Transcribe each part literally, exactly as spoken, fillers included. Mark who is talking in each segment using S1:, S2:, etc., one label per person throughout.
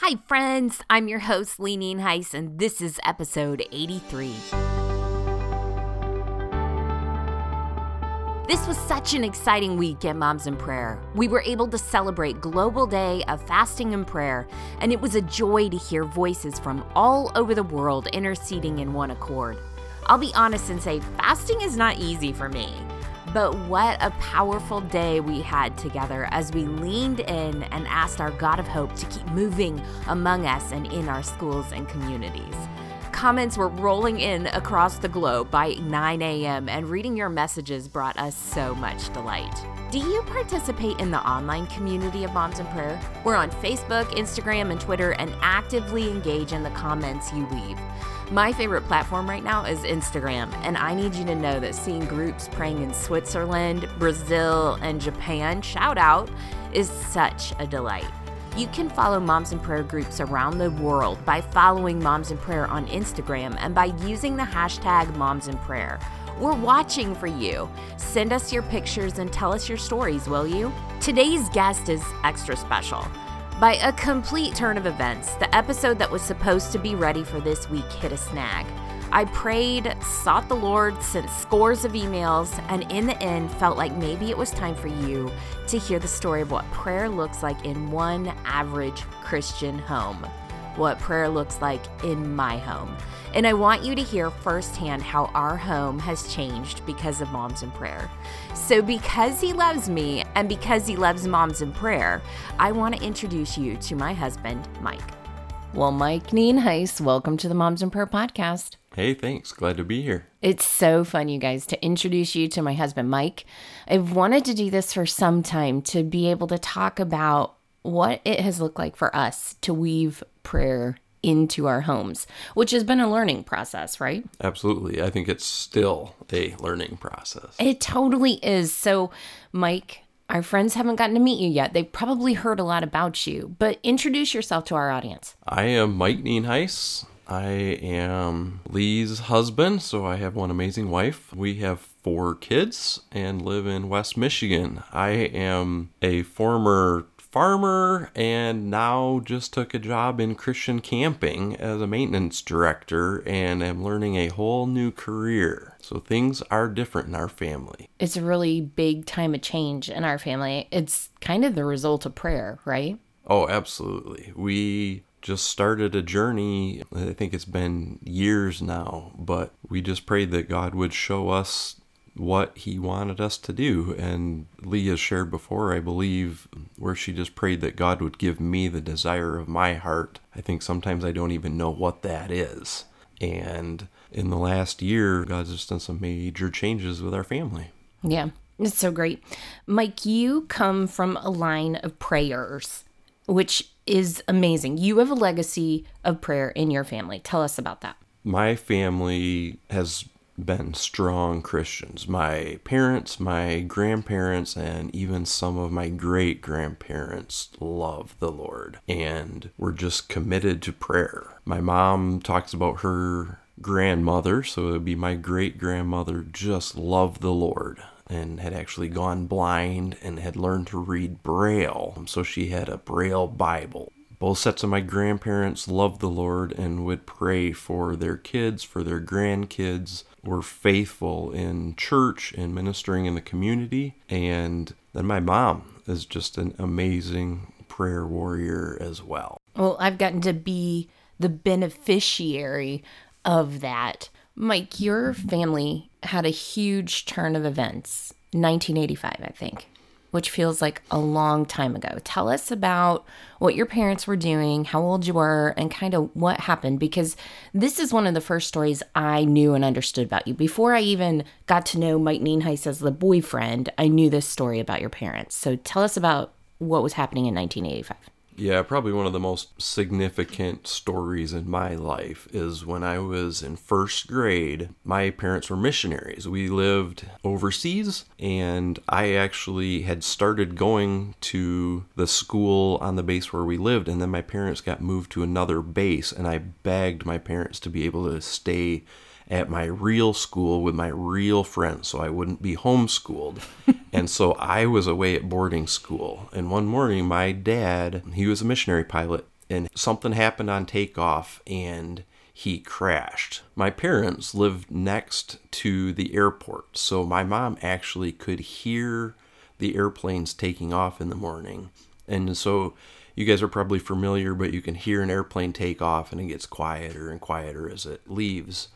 S1: Hi, friends. I'm your host, Lee Nienhuis, and this is episode eighty-three. This was such an exciting week at Moms in Prayer. We were able to celebrate Global Day of Fasting and Prayer, and it was a joy to hear voices from all over the world interceding in one accord. I'll be honest and say fasting is not easy for me. But what a powerful day we had together as we leaned in and asked our God of Hope to keep moving among us and in our schools and communities. Comments were rolling in across the globe by nine a.m. and reading your messages brought us so much delight. Do you participate in the online community of Moms in Prayer? We're on Facebook, Instagram, and Twitter and actively engage in the comments you leave. My favorite platform right now is Instagram, and I need you to know that seeing groups praying in Switzerland, Brazil, and Japan, shout out, is such a delight. You can follow Moms in Prayer groups around the world by following Moms in Prayer on Instagram and by using the hashtag Moms in Prayer. We're watching for you. Send us your pictures and tell us your stories, will you? Today's guest is extra special. By a complete turn of events, the episode that was supposed to be ready for this week hit a snag. I prayed, sought the Lord, sent scores of emails, and in the end felt like maybe it was time for you to hear the story of what prayer looks like in one average Christian home. What prayer looks like in my home. And I want you to hear firsthand how our home has changed because of Moms in Prayer. So because he loves me and because he loves Moms in Prayer, I want to introduce you to my husband, Mike. Well, Mike Nienhuis, welcome to the Moms in Prayer podcast.
S2: Hey, thanks. Glad to be here.
S1: It's so fun, you guys, to introduce you to my husband, Mike. I've wanted to do this for some time to be able to talk about what it has looked like for us to weave prayer into our homes, which has been a learning process, right?
S2: Absolutely. I think it's still a learning process.
S1: It totally is. So, Mike, our friends haven't gotten to meet you yet. They've probably heard a lot about you, but introduce yourself to our audience.
S2: I am Mike Nienhuis. I am Lee's husband, so I have one amazing wife. We have four kids and live in West Michigan. I am a former farmer and now just took a job in Christian camping as a maintenance director and am learning a whole new career. So things are different in our family.
S1: It's a really big time of change in our family. It's kind of the result of prayer, right?
S2: Oh, absolutely. We just started a journey. I think it's been years now, but we just prayed that God would show us what he wanted us to do. And Lee has shared before, I believe, where she just prayed that God would give me the desire of my heart. I think sometimes I don't even know what that is. And in the last year, God's just done some major changes with our family.
S1: Yeah, it's so great. Mike, you come from a line of prayers, which is amazing. You have a legacy of prayer in your family. Tell us about that.
S2: My family has been strong Christians. My parents, my grandparents, and even some of my great-grandparents love the Lord and were just committed to prayer. My mom talks about her grandmother, so it would be my great-grandmother, just loved the Lord and had actually gone blind and had learned to read Braille, so she had a Braille Bible. Both sets of my grandparents loved the Lord and would pray for their kids, for their grandkids, were faithful in church and ministering in the community. And then my mom is just an amazing prayer warrior as well.
S1: Well, I've gotten to be the beneficiary of that. Mike, your family had a huge turn of events, nineteen eighty-five, I think, which feels like a long time ago. Tell us about what your parents were doing, how old you were, and kind of what happened, because this is one of the first stories I knew and understood about you. Before I even got to know Mike Nienhuis as the boyfriend, I knew this story about your parents. So tell us about what was happening in nineteen eighty-five.
S2: Yeah, probably one of the most significant stories in my life is when I was in first grade. My parents were missionaries. We lived overseas, and I actually had started going to the school on the base where we lived, and then my parents got moved to another base, and I begged my parents to be able to stay at my real school with my real friends so I wouldn't be homeschooled. And so I was away at boarding school. And one morning, my dad, he was a missionary pilot, and something happened on takeoff and he crashed. My parents lived next to the airport, so my mom actually could hear the airplanes taking off in the morning. And so you guys are probably familiar, but you can hear an airplane take off and it gets quieter and quieter as it leaves.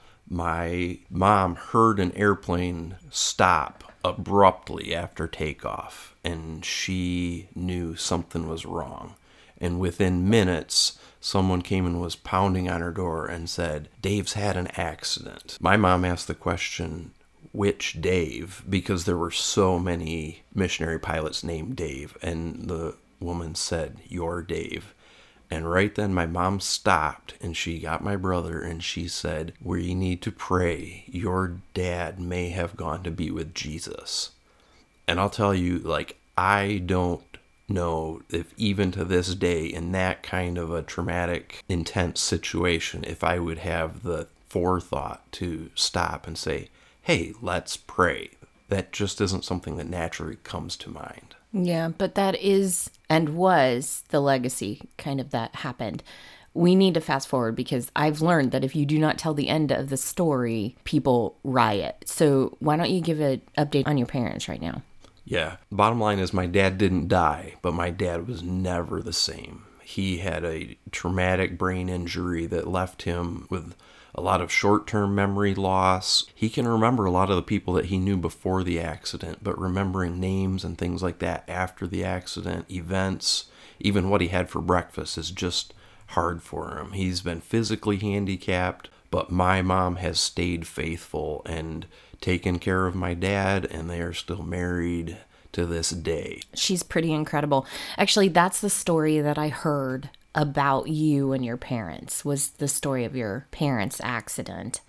S2: My mom heard an airplane stop abruptly after takeoff, and she knew something was wrong. And within minutes, someone came and was pounding on her door and said, "Dave's had an accident." My mom asked the question, which Dave? Because there were so many missionary pilots named Dave. And the woman said, "Your Dave." And right then my mom stopped and she got my brother and she said, "We need to pray. Your dad may have gone to be with Jesus." And I'll tell you, like, I don't know if even to this day in that kind of a traumatic, intense situation, if I would have the forethought to stop and say, "Hey, let's pray." That just isn't something that naturally comes to mind.
S1: Yeah, but that is and was the legacy kind of that happened. We need to fast forward because I've learned that if you do not tell the end of the story, people riot. So why don't you give an update on your parents right now?
S2: Yeah. Bottom line is my dad didn't die, but my dad was never the same. He had a traumatic brain injury that left him with a lot of short-term memory loss. He can remember a lot of the people that he knew before the accident, but remembering names and things like that after the accident, events, even what he had for breakfast is just hard for him. He's been physically handicapped, but my mom has stayed faithful and taken care of my dad, and they are still married to this day.
S1: She's pretty incredible. Actually, that's the story that I heard about you and your parents, was the story of your parents' accident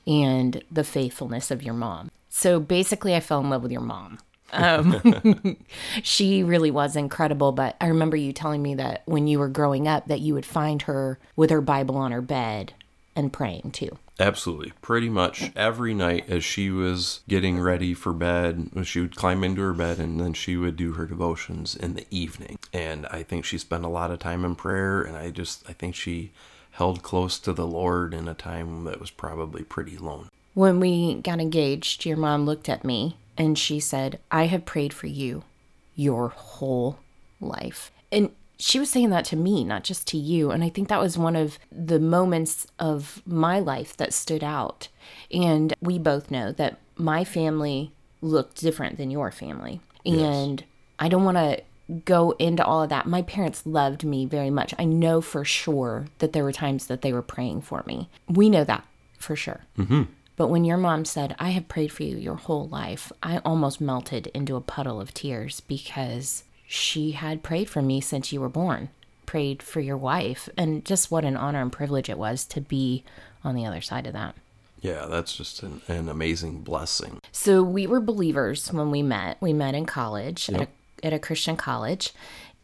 S1: and the faithfulness of your mom. So basically, I fell in love with your mom. Um, she really was incredible, but I remember you telling me that when you were growing up that you would find her with her Bible on her bed and praying too.
S2: Absolutely. Pretty much every night as she was getting ready for bed, she would climb into her bed and then she would do her devotions in the evening. And I think she spent a lot of time in prayer, and I just, I think she held close to the Lord in a time that was probably pretty lone.
S1: When we got engaged, your mom looked at me and she said, "I have prayed for you your whole life." And she was saying that to me, not just to you. And I think that was one of the moments of my life that stood out. And we both know that my family looked different than your family. And yes. I don't want to go into all of that. My parents loved me very much. I know for sure that there were times that they were praying for me. We know that for sure.
S2: Mm-hmm.
S1: But when your mom said, "I have prayed for you your whole life," I almost melted into a puddle of tears because she had prayed for me since you were born, prayed for your wife, and just what an honor and privilege it was to be on the other side of that.
S2: Yeah, that's just an, an amazing blessing.
S1: So we were believers when we met. We met in college,
S2: Yep.
S1: at, a, at a Christian college,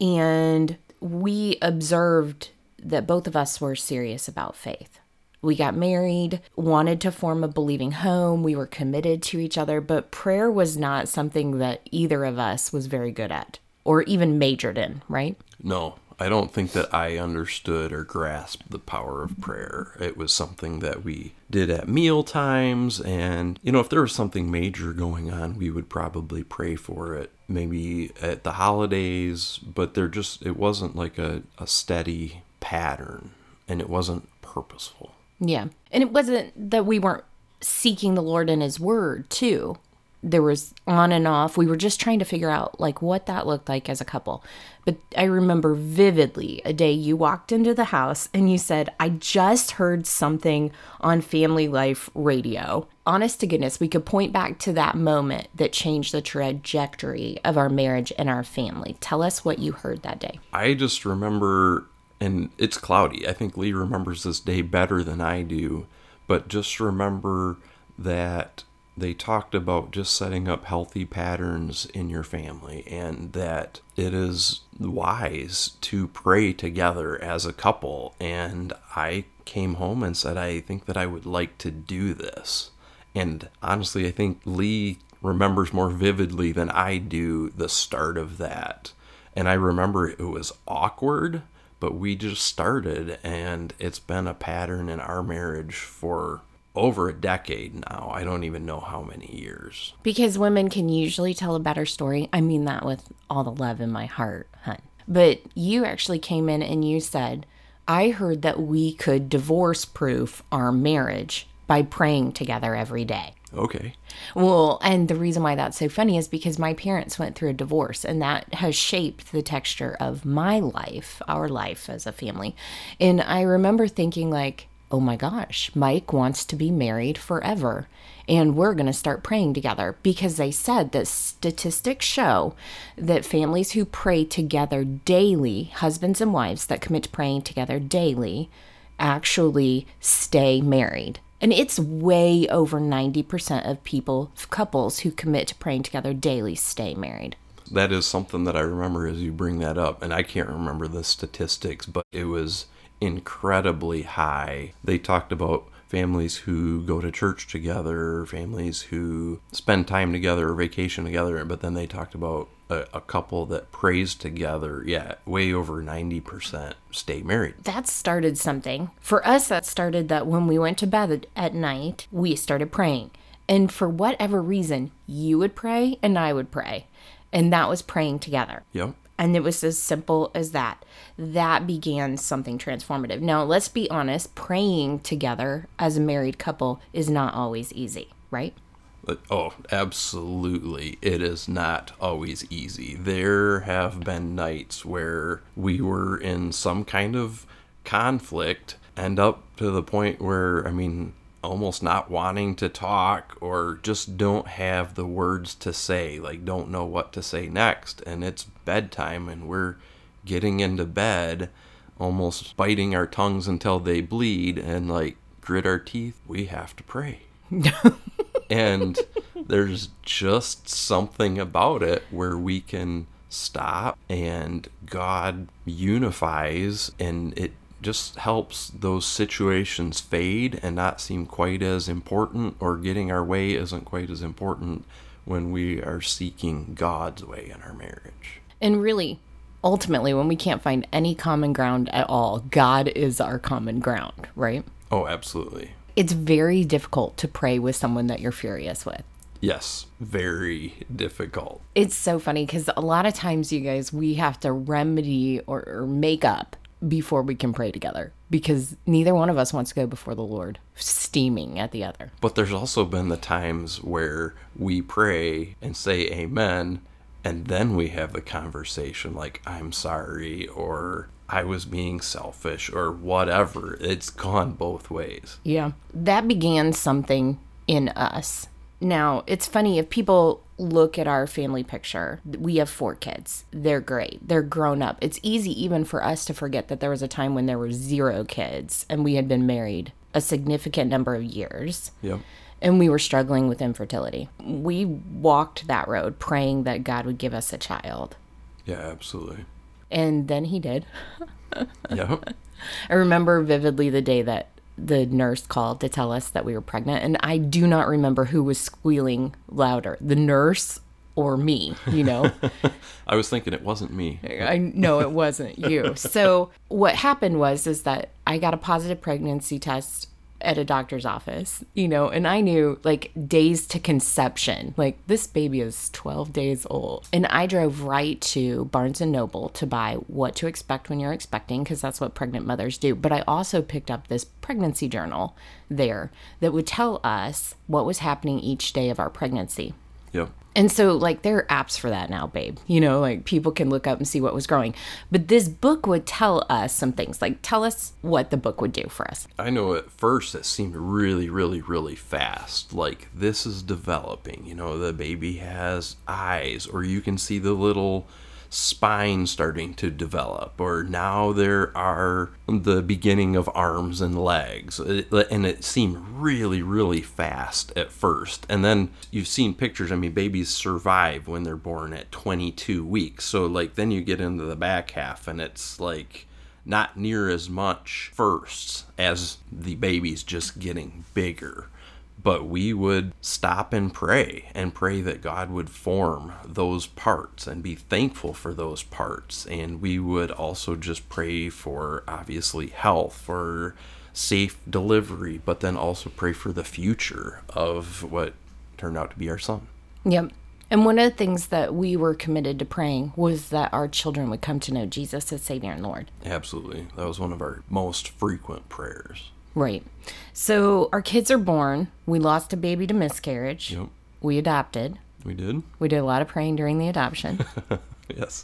S1: and we observed that both of us were serious about faith. We got married, wanted to form a believing home. We were committed to each other, but prayer was not something that either of us was very good at or even majored in, right?
S2: No, I don't think that I understood or grasped the power of prayer. It was something that we did at meal times, and, you know, if there was something major going on, we would probably pray for it, maybe at the holidays, but there just, it wasn't like a, a steady pattern, and it wasn't purposeful.
S1: Yeah. And it wasn't that we weren't seeking the Lord in his word, too. There was on and off. We were just trying to figure out like what that looked like as a couple. But I remember vividly a day you walked into the house and you said, "I just heard something on Family Life radio." Honest to goodness, we could point back to that moment that changed the trajectory of our marriage and our family. Tell us what you heard that day.
S2: I just remember, and it's cloudy. I think Lee remembers this day better than I do, but just remember that they talked about just setting up healthy patterns in your family, and that it is wise to pray together as a couple. And I came home and said, I think that I would like to do this. And honestly, I think Lee remembers more vividly than I do the start of that. And I remember it was awkward, but we just started, and it's been a pattern in our marriage for over a decade now. I don't even know how many years.
S1: Because women can usually tell a better story. I mean that with all the love in my heart, hun. But you actually came in and you said, I heard that we could divorce-proof our marriage by praying together every day.
S2: Okay.
S1: Well, and the reason why that's so funny is because my parents went through a divorce, and that has shaped the texture of my life, our life as a family. And I remember thinking like, oh my gosh, Mike wants to be married forever, and we're going to start praying together, because they said that statistics show that families who pray together daily, husbands and wives that commit to praying together daily, actually stay married. And it's way over ninety percent of people, couples who commit to praying together daily stay married.
S2: That is something that I remember as you bring that up, and I can't remember the statistics, but it was incredibly high. They talked about families who go to church together, families who spend time together or vacation together, but then they talked about a, a couple that prays together. Yeah, way over ninety percent stay married.
S1: That started something. For us, that started that when we went to bed at night, we started praying. And for whatever reason, you would pray and I would pray. And that was praying together.
S2: Yep.
S1: And it was as simple as that. That began something transformative. Now, let's be honest, praying together as a married couple is not always easy, right?
S2: Oh, absolutely. It is not always easy. There have been nights where we were in some kind of conflict, and up to the point where, I mean, almost not wanting to talk, or just don't have the words to say, like don't know what to say next. And it's bedtime and we're getting into bed, almost biting our tongues until they bleed and like grit our teeth. We have to pray. And there's just something about it where we can stop and God unifies, and it just helps those situations fade and not seem quite as important, or getting our way isn't quite as important when we are seeking God's way in our marriage.
S1: And really, ultimately, when we can't find any common ground at all, God is our common ground, right?
S2: Oh, absolutely.
S1: It's very difficult to pray with someone that you're furious with.
S2: Yes, very difficult.
S1: It's so funny because a lot of times, you guys, we have to remedy or, or make up before we can pray together, because neither one of us wants to go before the Lord steaming at the other.
S2: But there's also been the times where we pray and say amen, and then we have the conversation like, I'm sorry, or I was being selfish, or whatever. It's gone both ways.
S1: Yeah. That began something in us. Now, it's funny, if people look at our family picture, we have four kids. They're great. They're grown up. It's easy even for us to forget that there was a time when there were zero kids and we had been married a significant number of years.
S2: Yep.
S1: And we were struggling with infertility. We walked that road praying that God would give us a child.
S2: Yeah, absolutely.
S1: And then he did.
S2: Yep.
S1: I remember vividly the day that the nurse called to tell us that we were pregnant, and I do not remember who was squealing louder, the nurse or me, you know.
S2: I was thinking it wasn't me.
S1: I know it wasn't you. So what happened was is that I got a positive pregnancy test at a doctor's office, you know, and I knew like days to conception, like this baby is twelve days old. And I drove right to Barnes and Noble to buy What to Expect When You're Expecting, because that's what pregnant mothers do. But I also picked up this pregnancy journal there that would tell us what was happening each day of our pregnancy.
S2: Yep.
S1: And so, like, there are apps for that now, babe. You know, like, people can look up and see what was growing. But this book would tell us some things. Like, tell us what the book would do for us.
S2: I know at first it seemed really, really, really fast. Like, this is developing. You know, the baby has eyes, or you can see the little spine starting to develop, or now there are the beginning of arms and legs, and it seemed really, really fast at first. And then you've seen pictures. I mean, babies survive when they're born at twenty-two weeks, so like then you get into the back half and it's like not near as much firsts as the baby's just getting bigger. But we would stop and pray and pray that God would form those parts and be thankful for those parts. And we would also just pray for, obviously, health, for safe delivery, but then also pray for the future of what turned out to be our son.
S1: Yep. And one of the things that we were committed to praying was that our children would come to know Jesus as Savior and Lord.
S2: Absolutely. That was one of our most frequent prayers.
S1: Right. So our kids are born. We lost a baby to miscarriage.
S2: Yep.
S1: We adopted.
S2: We did.
S1: We did a lot of praying during the adoption.
S2: Yes.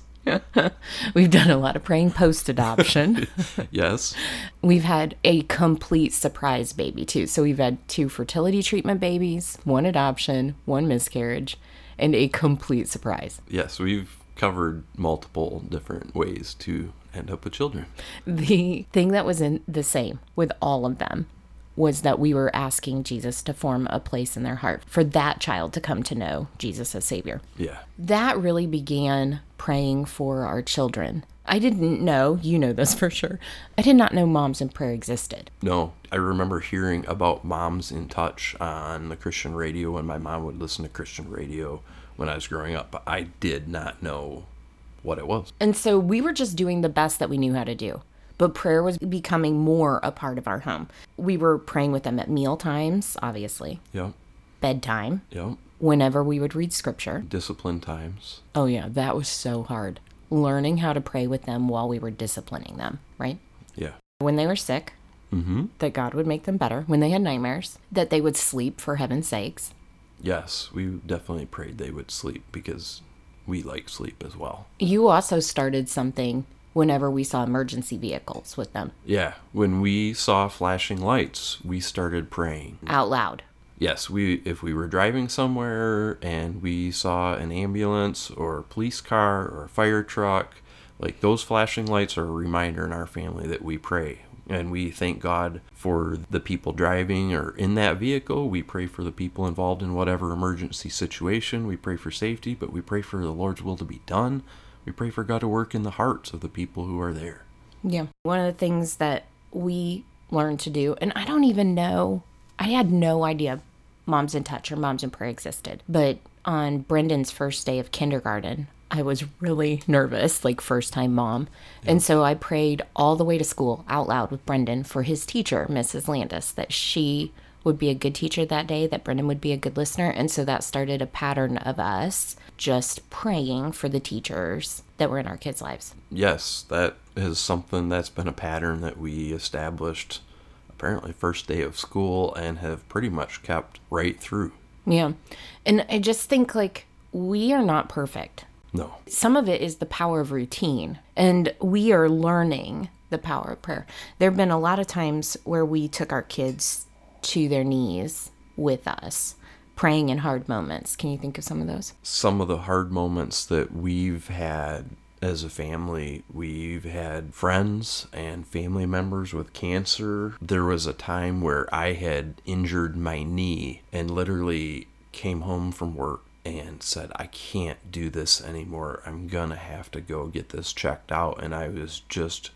S1: We've done a lot of praying post-adoption.
S2: Yes.
S1: We've had a complete surprise baby, too. So we've had two fertility treatment babies, one adoption, one miscarriage, and a complete surprise.
S2: Yes, we've covered multiple different ways to end up with children.
S1: The thing that was in the same with all of them was that we were asking Jesus to form a place in their heart for that child to come to know Jesus as Savior.
S2: Yeah.
S1: That really began praying for our children. I didn't know, you know this for sure, I did not know Moms in Prayer existed.
S2: No, I remember hearing about Moms in Touch on the Christian radio when my mom would listen to Christian radio when I was growing up, but I did not know what it was.
S1: And so we were just doing the best that we knew how to do. But prayer was becoming more a part of our home. We were praying with them at meal times, obviously.
S2: Yep.
S1: Bedtime.
S2: Yep.
S1: Whenever we would read scripture.
S2: Discipline times.
S1: Oh, yeah. That was so hard. Learning how to pray with them while we were disciplining them, right?
S2: Yeah.
S1: When they were sick,
S2: mm-hmm.
S1: that God would make them better. When they had nightmares, that they would sleep for heaven's sakes.
S2: Yes, we definitely prayed they would sleep because we like sleep as well.
S1: You also started something whenever we saw emergency vehicles with them.
S2: Yeah, when we saw flashing lights, we started praying.
S1: Out loud.
S2: Yes, we if we were driving somewhere and we saw an ambulance or a police car or a fire truck, like those flashing lights are a reminder in our family that we pray. And we thank God for the people driving or in that vehicle. We pray for the people involved in whatever emergency situation. We pray for safety, but we pray for the Lord's will to be done. We pray for God to work in the hearts of the people who are there.
S1: Yeah. One of the things that we learned to do, and I don't even know, I had no idea Moms in Touch or Moms in Prayer existed. But on Brendan's first day of kindergarten, I was really nervous, like first time mom. Yeah. And so I prayed all the way to school out loud with Brendan for his teacher, Missus Landis, that she would be a good teacher that day, that Brendan would be a good listener. And so that started a pattern of us just praying for the teachers that were in our kids' lives.
S2: Yes, that is something that's been a pattern that we established apparently first day of school and have pretty much kept right through.
S1: Yeah. And I just think like we are not perfect.
S2: No.
S1: Some of it is the power of routine, and we are learning the power of prayer. There have been a lot of times where we took our kids to their knees with us, praying in hard moments. Can you think of some of those?
S2: Some of the hard moments that we've had as a family, we've had friends and family members with cancer. There was a time where I had injured my knee and literally came home from work and said, I can't do this anymore. I'm gonna have to go get this checked out. And I was just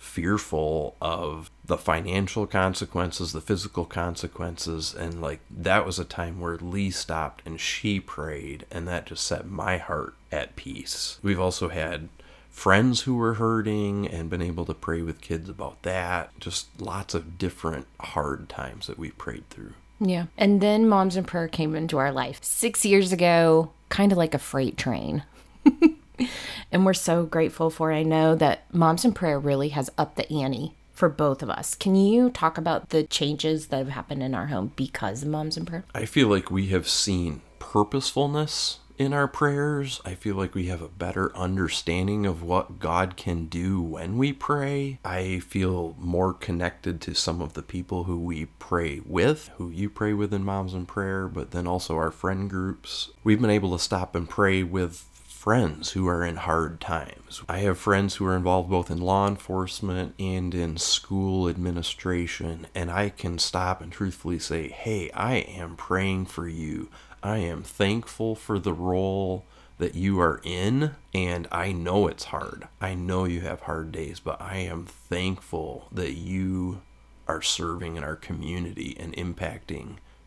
S2: fearful of the financial consequences, the physical consequences. And like that was a time where Lee stopped and she prayed, and that just set my heart at peace. We've also had friends who were hurting and been able to pray with kids about that. Just lots of different hard times that we prayed through.
S1: Yeah. And then Moms in Prayer came into our life six years ago, kind of like a freight train. And we're so grateful for it. I know that Moms in Prayer really has upped the ante for both of us. Can you talk about the changes that have happened in our home because of Moms in Prayer?
S2: I feel like we have seen purposefulness in our prayers. I feel like we have a better understanding of what God can do when we pray. I feel more connected to some of the people who we pray with, who you pray with in Moms in Prayer, but then also our friend groups. We've been able to stop and pray with friends who are in hard times. I have friends who are involved both in law enforcement and in school administration, and I can stop and truthfully say, hey, I am praying for you. I am thankful for the role that you are in, and I know it's hard. I know you have hard days, but I am thankful that you are serving in our community and impacting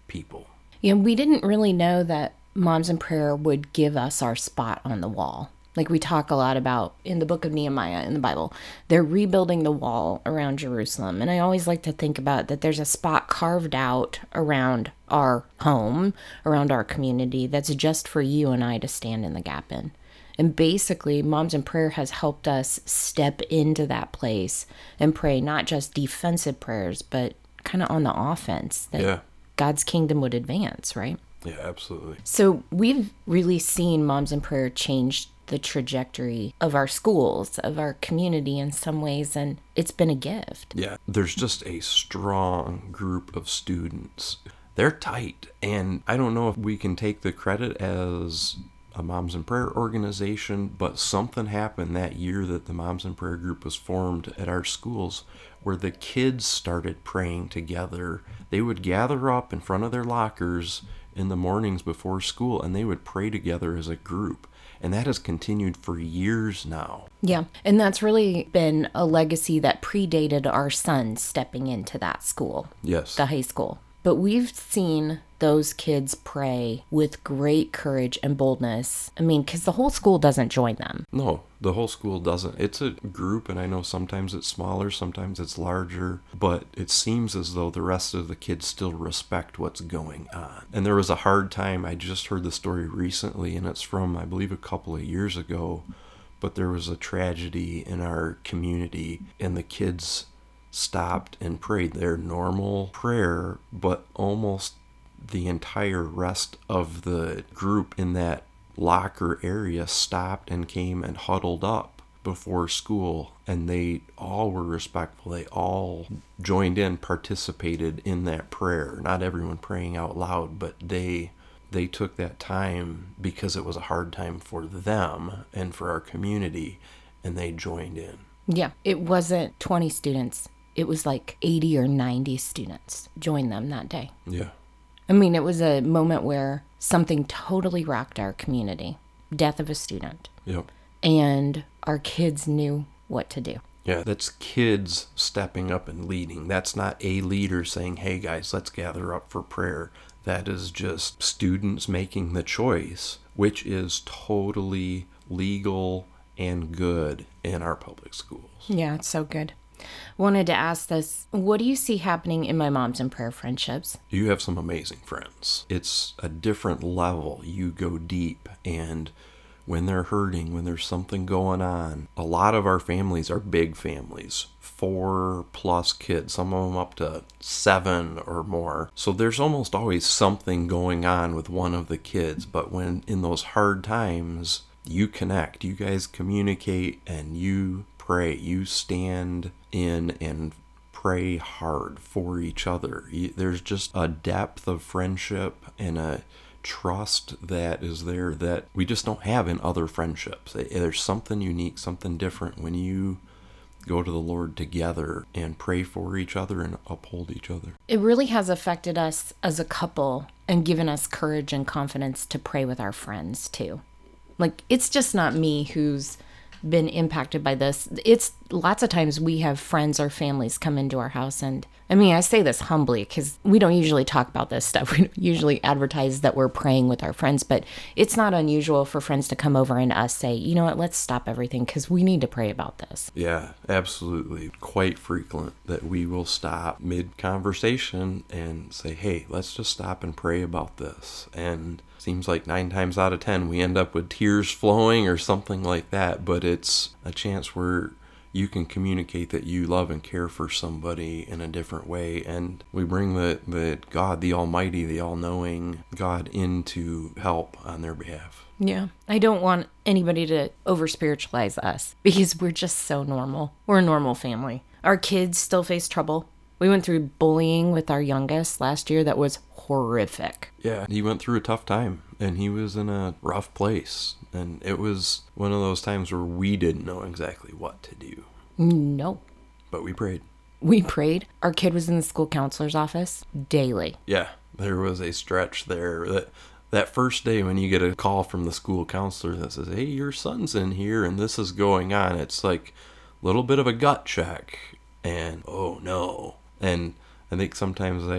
S2: people.
S1: Yeah, we didn't really know that Moms in Prayer would give us our spot on the wall. Like we talk a lot about in the book of Nehemiah in the Bible, they're rebuilding the wall around Jerusalem. And I always like to think about that there's a spot carved out around our home, around our community, that's just for you and I to stand in the gap in. And basically, Moms in Prayer has helped us step into that place and pray not just defensive prayers, but kind of on the offense that yeah. God's kingdom would advance, right?
S2: Yeah, absolutely.
S1: So we've really seen Moms in Prayer change the trajectory of our schools, of our community in some ways, and it's been a gift.
S2: Yeah, there's just a strong group of students. They're tight, and I don't know if we can take the credit as a Moms in Prayer organization, but something happened that year that the Moms in Prayer group was formed at our schools where the kids started praying together. They would gather up in front of their lockers in the mornings before school, and they would pray together as a group. And that has continued for years now.
S1: Yeah. And that's really been a legacy that predated our son stepping into that school.
S2: Yes.
S1: The high school. But we've seen those kids pray with great courage and boldness. I mean, because the whole school doesn't join them.
S2: No, the whole school doesn't. It's a group, and I know sometimes it's smaller, sometimes it's larger, but it seems as though the rest of the kids still respect what's going on. And there was a hard time. I just heard the story recently, and it's from, I believe, a couple of years ago, but there was a tragedy in our community, and the kids stopped and prayed their normal prayer, but almost the entire rest of the group in that locker area stopped and came and huddled up before school, and they all were respectful. They all joined in, participated in that prayer. Not everyone praying out loud, but they they took that time because it was a hard time for them and for our community, and they joined in.
S1: Yeah, it wasn't twenty students. It was like eighty or ninety students joined them that day.
S2: Yeah.
S1: I mean, it was a moment where something totally rocked our community. Death of a student.
S2: Yep.
S1: And our kids knew what to do.
S2: Yeah, that's kids stepping up and leading. That's not a leader saying, hey guys, let's gather up for prayer. That is just students making the choice, which is totally legal and good in our public schools.
S1: Yeah, it's so good. Wanted to ask this, what do you see happening in my Moms in Prayer friendships?
S2: You have some amazing friends. It's a different level. You go deep, and when they're hurting, when there's something going on, a lot of our families are big families, four plus kids, some of them up to seven or more. So there's almost always something going on with one of the kids, but when in those hard times, you connect, you guys communicate, and you pray, you stand in and pray hard for each other. There's just a depth of friendship and a trust that is there that we just don't have in other friendships. There's something unique, something different when you go to the Lord together and pray for each other and uphold each other.
S1: It really has affected us as a couple and given us courage and confidence to pray with our friends too. Like, it's just not me who's been impacted by this. It's lots of times we have friends or families come into our house, and I mean, I say this humbly because we don't usually talk about this stuff. We don't usually advertise that we're praying with our friends, but it's not unusual for friends to come over and us say, you know what, let's stop everything because we need to pray about this.
S2: Yeah, absolutely. Quite frequent that we will stop mid-conversation and say, hey, let's just stop and pray about this. And seems like nine times out of ten we end up with tears flowing or something like that, but it's a chance where you can communicate that you love and care for somebody in a different way, and we bring the, the God, the Almighty, the all-knowing God in to help on their behalf.
S1: Yeah. I don't want anybody to over-spiritualize us because we're just so normal. We're a normal family. Our kids still face trouble. We went through bullying with our youngest last year that was horrific.
S2: Yeah, he went through a tough time, and he was in a rough place. And it was one of those times where we didn't know exactly what to do.
S1: No.
S2: But we prayed.
S1: We prayed. Our kid was in the school counselor's office daily.
S2: Yeah, there was a stretch there. That that first day when you get a call from the school counselor that says, hey, your son's in here and this is going on, it's like a little bit of a gut check. And, oh, no. And I think sometimes I,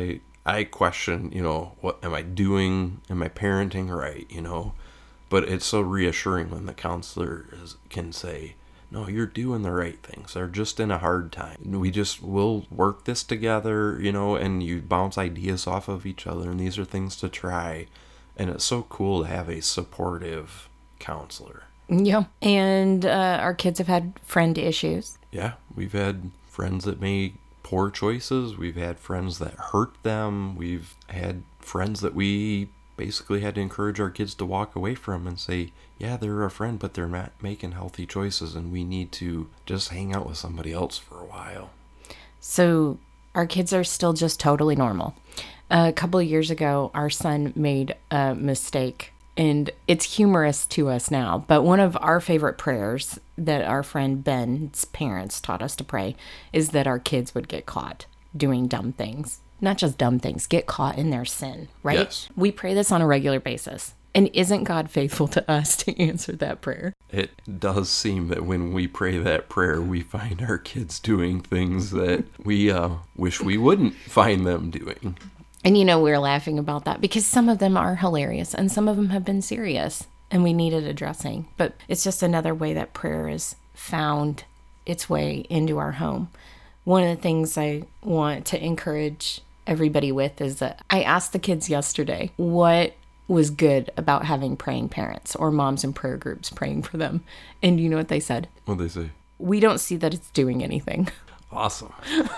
S2: I question, you know, what am I doing? Am I parenting right? You know, but it's so reassuring when the counselor is, can say, no, you're doing the right things. They're just in a hard time. We just will work this together, you know, and you bounce ideas off of each other, and these are things to try. And it's so cool to have a supportive counselor.
S1: Yeah. And uh, our kids have had friend issues.
S2: Yeah. We've had friends that made poor choices. We've had friends that hurt them. We've had friends that we basically had to encourage our kids to walk away from and say, yeah, they're a friend, but they're not making healthy choices, and we need to just hang out with somebody else for a while.
S1: So our kids are still just totally normal. A couple of years ago, our son made a mistake, and it's humorous to us now, but one of our favorite prayers that our friend Ben's parents taught us to pray is that our kids would get caught doing dumb things. Not just dumb things, get caught in their sin, right?
S2: Yes.
S1: We pray this on a regular basis. And isn't God faithful to us to answer that prayer?
S2: It does seem that when we pray that prayer, we find our kids doing things that we uh, wish we wouldn't find them doing.
S1: And, you know, we're laughing about that because some of them are hilarious and some of them have been serious and we needed addressing. But it's just another way that prayer has found its way into our home. One of the things I want to encourage everybody with is that I asked the kids yesterday what was good about having praying parents or moms in prayer groups praying for them. And you know what they said?
S2: What'd they say?
S1: We don't see that it's doing anything.
S2: Awesome.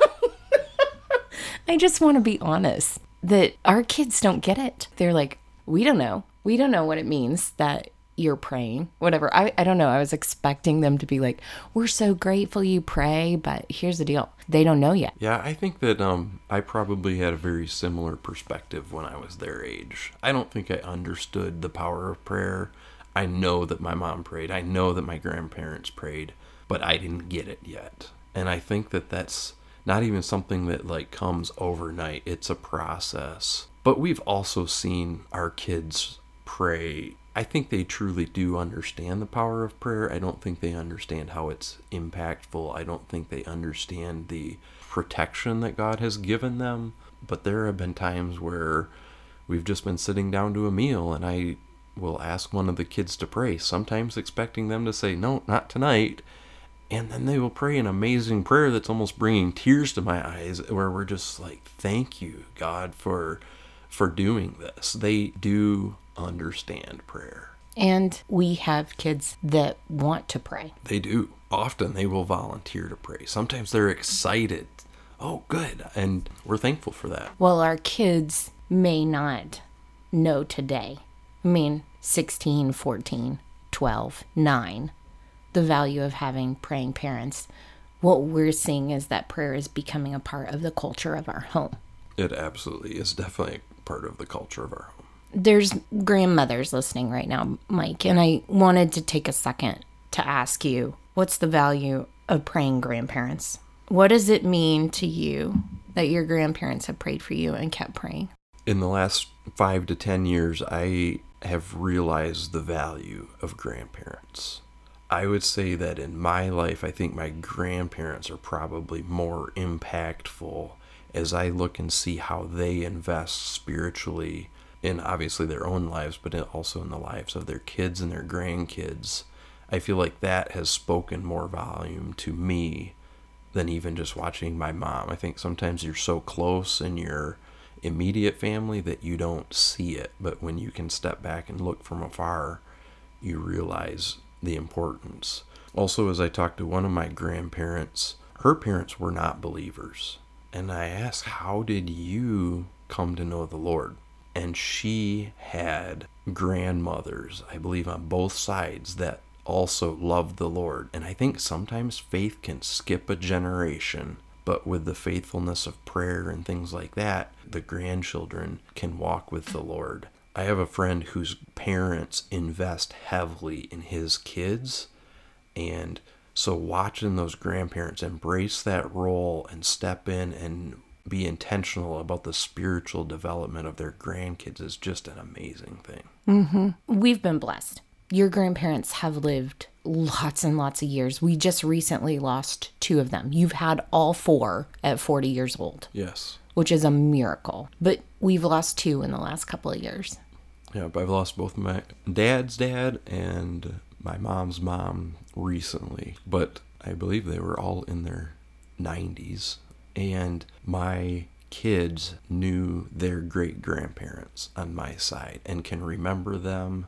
S1: I just want to be honest that our kids don't get it. They're like, we don't know. We don't know what it means that you're praying, whatever. I, I don't know. I was expecting them to be like, we're so grateful you pray, but here's the deal. They don't know yet.
S2: Yeah, I think that um, I probably had a very similar perspective when I was their age. I don't think I understood the power of prayer. I know that my mom prayed. I know that my grandparents prayed, but I didn't get it yet. And I think that that's not even something that like comes overnight. It's a process. But we've also seen our kids pray. I think they truly do understand the power of prayer. I don't think they understand how it's impactful. I don't think they understand the protection that God has given them. But there have been times where we've just been sitting down to a meal and I will ask one of the kids to pray, sometimes expecting them to say, no, not tonight. And then they will pray an amazing prayer that's almost bringing tears to my eyes, where we're just like, thank you, God, for for doing this. They do understand prayer.
S1: And we have kids that want to pray.
S2: They do. Often they will volunteer to pray. Sometimes they're excited. Oh, good. And we're thankful for that.
S1: Well, our kids may not know today. I mean, sixteen, fourteen, twelve, nine, the value of having praying parents. What we're seeing is that prayer is becoming a part of the culture of our home.
S2: It absolutely is definitely part of the culture of our home.
S1: There's grandmothers listening right now, Mike, and I wanted to take a second to ask you, what's the value of praying grandparents? What does it mean to you that your grandparents have prayed for you and kept praying?
S2: In the last five to ten years, I have realized the value of grandparents. I would say that in my life, I think my grandparents are probably more impactful as I look and see how they invest spiritually in obviously their own lives, but also in the lives of their kids and their grandkids. I feel like that has spoken more volume to me than even just watching my mom. I think sometimes you're so close in your immediate family that you don't see it, but when you can step back and look from afar, you realize the importance. Also, as I talked to one of my grandparents, her parents were not believers. And I asked, how did you come to know the Lord? And she had grandmothers, I believe on both sides, that also loved the Lord. And I think sometimes faith can skip a generation, but with the faithfulness of prayer and things like that, the grandchildren can walk with the Lord. I have a friend whose parents invest heavily in his kids, and so watching those grandparents embrace that role and step in and be intentional about the spiritual development of their grandkids is just an amazing thing.
S1: Mm-hmm. We've been blessed. Your grandparents have lived lots and lots of years. We just recently lost two of them. You've had all four at forty years old.
S2: Yes.
S1: Which is a miracle. But we've lost two in the last couple of years.
S2: Yeah, but I've lost both my dad's dad and my mom's mom recently. But I believe they were all in their nineties. And my kids knew their great-grandparents on my side and can remember them,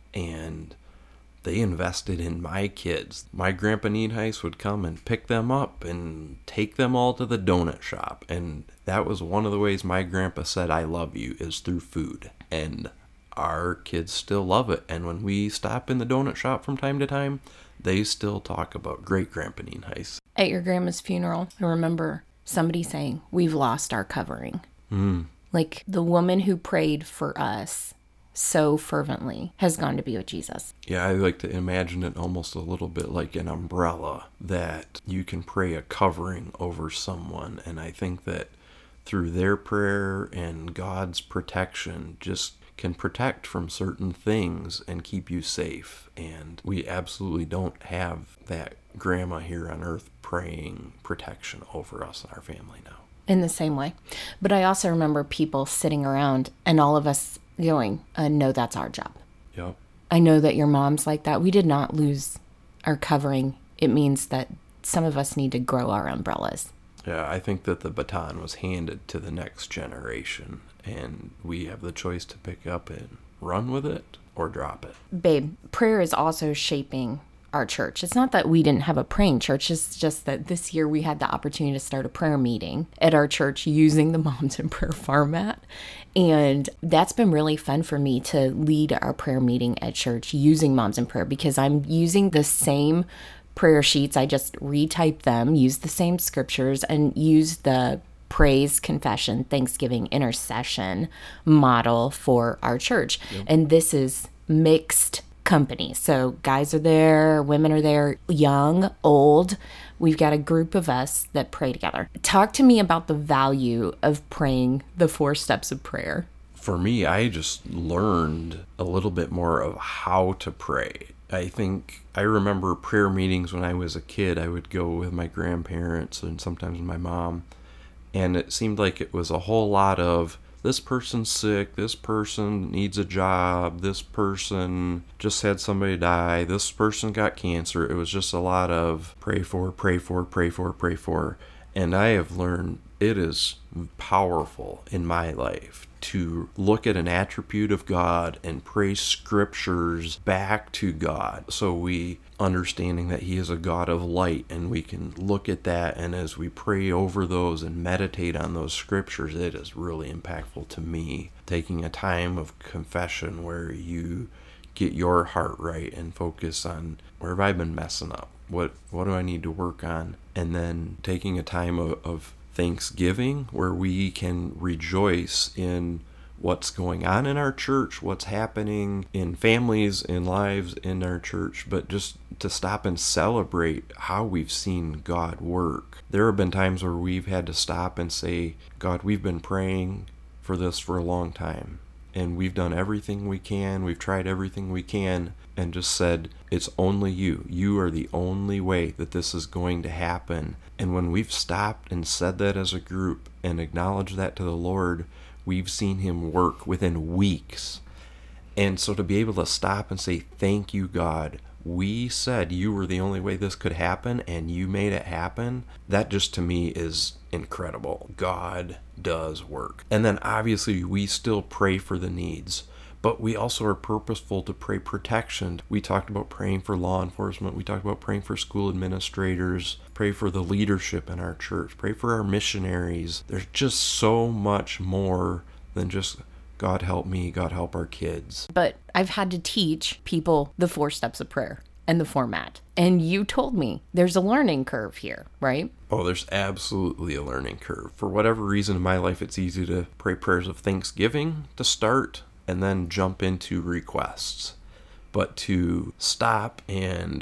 S2: and they invested in my kids. My grandpa Niedheis would come and pick them up and take them all to the donut shop, and that was one of the ways my grandpa said I love you, is through food. And our kids still love it, and when we stop in the donut shop from time to time, they still talk about great-grandpa Niedheis.
S1: At your grandma's funeral, I remember somebody saying, we've lost our covering.
S2: Mm.
S1: Like, the woman who prayed for us so fervently has gone to be with Jesus.
S2: Yeah, I like to imagine it almost a little bit like an umbrella, that you can pray a covering over someone. And I think that through their prayer and God's protection, just can protect from certain things and keep you safe. And we absolutely don't have that grandma here on earth praying protection over us and our family now.
S1: In the same way. But I also remember people sitting around and all of us going, uh, no, that's our job.
S2: Yep.
S1: I know that your mom's like that. We did not lose our covering. It means that some of us need to grow our umbrellas.
S2: Yeah, I think that the baton was handed to the next generation, and we have the choice to pick up and run with it or drop it.
S1: Babe, prayer is also shaping our church. It's not that we didn't have a praying church. It's just that this year we had the opportunity to start a prayer meeting at our church using the Moms in Prayer format. And that's been really fun for me to lead our prayer meeting at church using Moms in Prayer, because I'm using the same prayer sheets. I just retype them, use the same scriptures, and use the praise, confession, thanksgiving, intercession model for our church. Yep. And this is mixed company. So guys are there, women are there, young, old. We've got a group of us that pray together. Talk to me about the value of praying the four steps of prayer.
S2: For me, I just learned a little bit more of how to pray. I think I remember prayer meetings when I was a kid. I would go with my grandparents and sometimes my mom. And it seemed like it was a whole lot of, this person's sick, this person needs a job, this person just had somebody die, this person got cancer. It was just a lot of pray for, pray for, pray for, pray for. And I have learned it is powerful in my life to look at an attribute of God and pray scriptures back to God. So we understanding that he is a God of light, and we can look at that, and as we pray over those and meditate on those scriptures, it is really impactful to me. Taking a time of confession where you get your heart right and focus on, where have I been messing up? What what do I need to work on? And then taking a time of, of Thanksgiving where we can rejoice in what's going on in our church, what's happening in families, in lives in our church, but just to stop and celebrate how we've seen God work. There have been times where we've had to stop and say, God, we've been praying for this for a long time, and we've done everything we can, we've tried everything we can, and just said, it's only you. You are the only way that this is going to happen. And when we've stopped and said that as a group and acknowledged that to the Lord, we've seen him work within weeks. And so to be able to stop and say, thank you, God, we said you were the only way this could happen, and you made it happen, that just to me is incredible. God does work. And then obviously we still pray for the needs, but we also are purposeful to pray protection. We talked about praying for law enforcement. We talked about praying for school administrators, pray for the leadership in our church, pray for our missionaries. There's just so much more than just God help me, God help our kids.
S1: But I've had to teach people the four steps of prayer and the format. And you told me there's a learning curve here, right?
S2: Oh, there's absolutely a learning curve. For whatever reason in my life, it's easy to pray prayers of thanksgiving to start and then jump into requests. But to stop and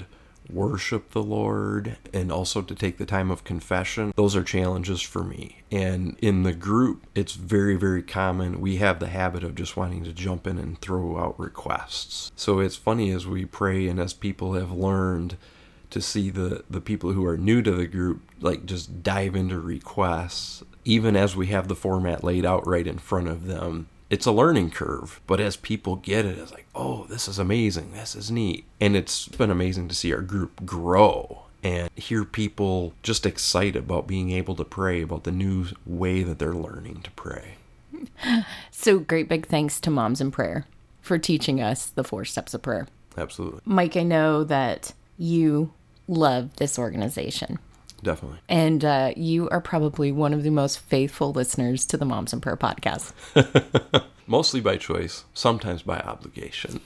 S2: worship the Lord and also to take the time of confession, those are challenges for me. And in the group, it's very, very common. We have the habit of just wanting to jump in and throw out requests. So it's funny as we pray and as people have learned to see the, the people who are new to the group, like just dive into requests, even as we have the format laid out right in front of them. It's a learning curve, but as people get it, it's like, oh, this is amazing, this is neat. And it's been amazing to see our group grow and hear people just excited about being able to pray, about the new way that they're learning to pray.
S3: So great big thanks to Moms in Prayer for teaching us the four steps of prayer.
S2: Absolutely.
S3: Mike, I know that you love this organization.
S2: Definitely.
S3: And uh, you are probably one of the most faithful listeners to the Moms in Prayer podcast.
S2: Mostly by choice, sometimes by obligation.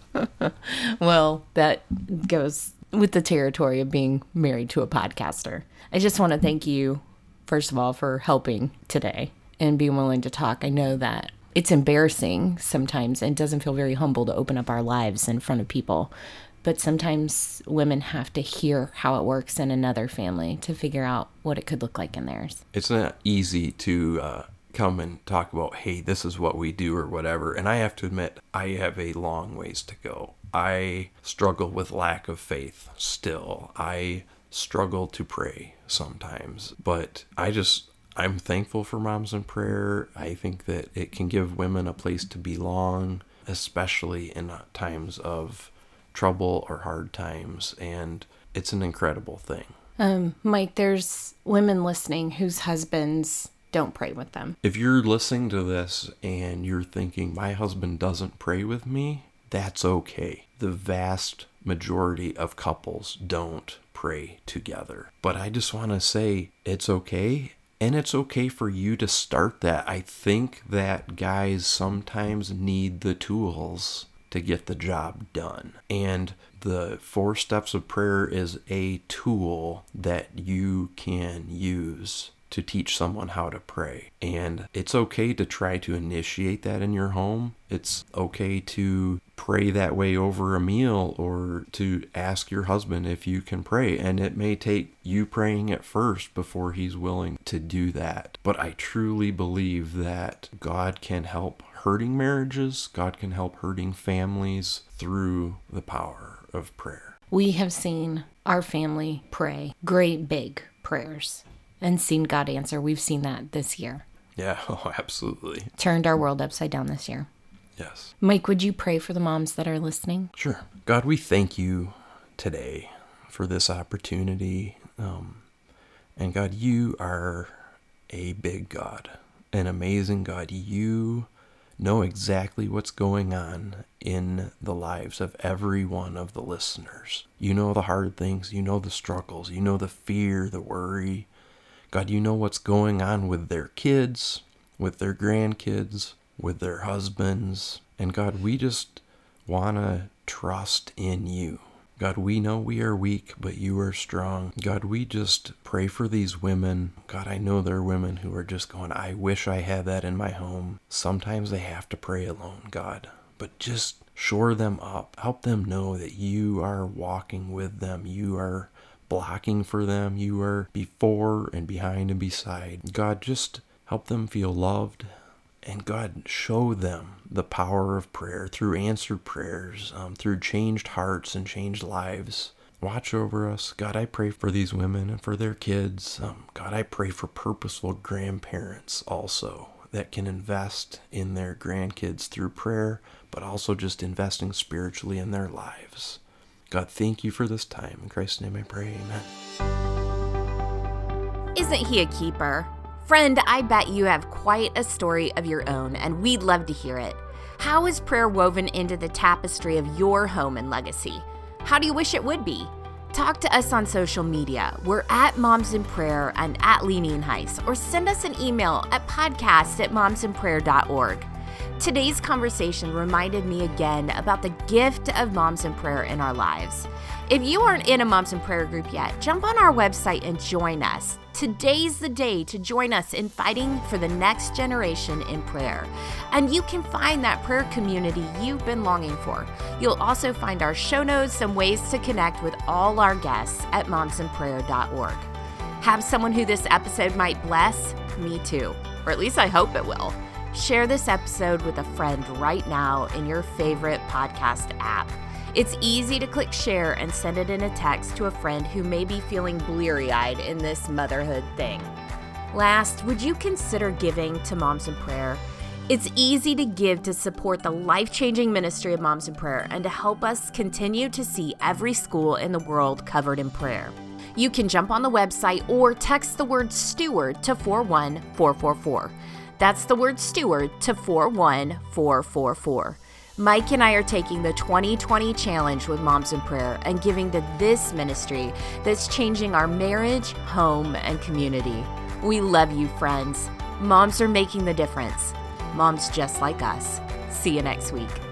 S3: Well, that goes with the territory of being married to a podcaster. I just want to thank you, first of all, for helping today and being willing to talk. I know that it's embarrassing sometimes and doesn't feel very humble to open up our lives in front of people. But sometimes women have to hear how it works in another family to figure out what it could look like in theirs.
S2: It's not easy to uh, come and talk about, hey, this is what we do or whatever. And I have to admit, I have a long ways to go. I struggle with lack of faith still. I struggle to pray sometimes. But I just, I'm thankful for Moms in Prayer. I think that it can give women a place to belong, especially in times of trouble or hard times, and it's an incredible thing.
S3: Um, Mike, there's women listening whose husbands don't pray with them.
S2: If you're listening to this and you're thinking, my husband doesn't pray with me, that's okay. The vast majority of couples don't pray together. But I just want to say it's okay, and it's okay for you to start that. I think that guys sometimes need the tools to get the job done. And the four steps of prayer is a tool that you can use to teach someone how to pray. And it's okay to try to initiate that in your home. It's okay to pray that way over a meal or to ask your husband if you can pray. And it may take you praying it first before he's willing to do that. But I truly believe that God can help hurting marriages. God can help hurting families through the power of prayer.
S3: We have seen our family pray great big prayers and seen God answer. We've seen that this year.
S2: Yeah, oh, absolutely.
S3: Turned our world upside down this year.
S2: Yes.
S3: Mike, would you pray for the moms that are listening?
S2: Sure. God, we thank you today for this opportunity. Um, and God, you are a big God, an amazing God. You know exactly what's going on in the lives of every one of the listeners. You know the hard things. You know the struggles. You know the fear, the worry. God, you know what's going on with their kids, with their grandkids, with their husbands. And God, we just want to trust in you. God, we know we are weak, but you are strong. God, we just pray for these women. God, I know there are women who are just going, I wish I had that in my home. Sometimes they have to pray alone, God, but just shore them up. Help them know that you are walking with them. You are blocking for them. You are before and behind and beside. God, just help them feel loved. And God, show them the power of prayer through answered prayers, um, through changed hearts and changed lives. Watch over us. God, I pray for these women and for their kids. Um, God, I pray for purposeful grandparents also that can invest in their grandkids through prayer, but also just investing spiritually in their lives. God, thank you for this time. In Christ's name I pray, amen.
S1: Isn't he a keeper? Friend, I bet you have quite a story of your own, and we'd love to hear it. How is prayer woven into the tapestry of your home and legacy? How do you wish it would be? Talk to us on social media. We're at Moms in Prayer and at Leaning Heights, or send us an email at podcast at momsinprayer dot org. Today's conversation reminded me again about the gift of Moms in Prayer in our lives. If you aren't in a Moms in Prayer group yet, jump on our website and join us. Today's the day to join us in fighting for the next generation in prayer. And you can find that prayer community you've been longing for. You'll also find our show notes and ways to connect with all our guests at moms in prayer dot org. Have someone who this episode might bless? Me too. Or at least I hope it will. Share this episode with a friend right now in your favorite podcast app. It's easy to click share and send it in a text to a friend who may be feeling bleary-eyed in this motherhood thing. Last, would you consider giving to Moms in Prayer? It's easy to give to support the life-changing ministry of Moms in Prayer and to help us continue to see every school in the world covered in prayer. You can jump on the website or text the word steward to four one four four four. That's the word steward to four one four four four. Mike and I are taking the twenty twenty challenge with Moms in Prayer and giving to this ministry that's changing our marriage, home, and community. We love you, friends. Moms are making the difference. Moms just like us. See you next week.